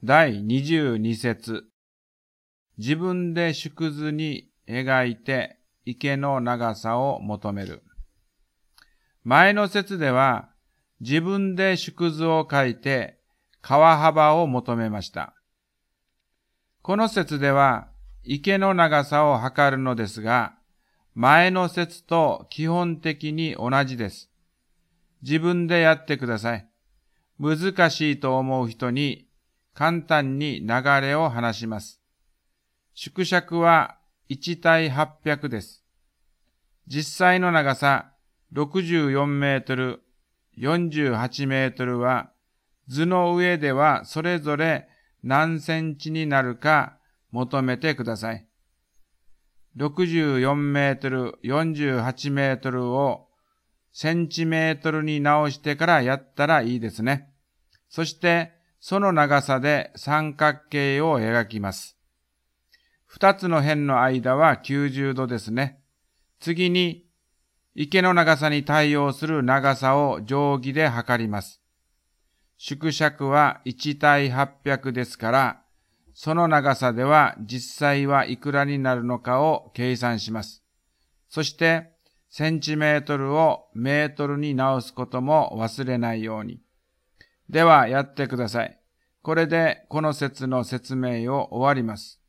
第22節。自分で縮図に描いて池の長さを求める。前の節では自分で縮図を描いて川幅を求めました。この節では池の長さを測るのですが、前の節と基本的に同じです。自分でやってください。難しいと思う人に簡単に流れを話します。縮尺は1対800です。実際の長さ64メートル、48メートルは図の上ではそれぞれ何センチになるか求めてください。64メートル、48メートルをセンチメートルに直してからやったらいいですね。そしてその長さで三角形を描きます。二つの辺の間は90度ですね。次に池の長さに対応する長さを定規で測ります。縮尺は1対800ですから、その長さでは実際はいくらになるのかを計算します。そしてセンチメートルをメートルに直すことも忘れないように。ではやってください。これでこの節の説明を終わります。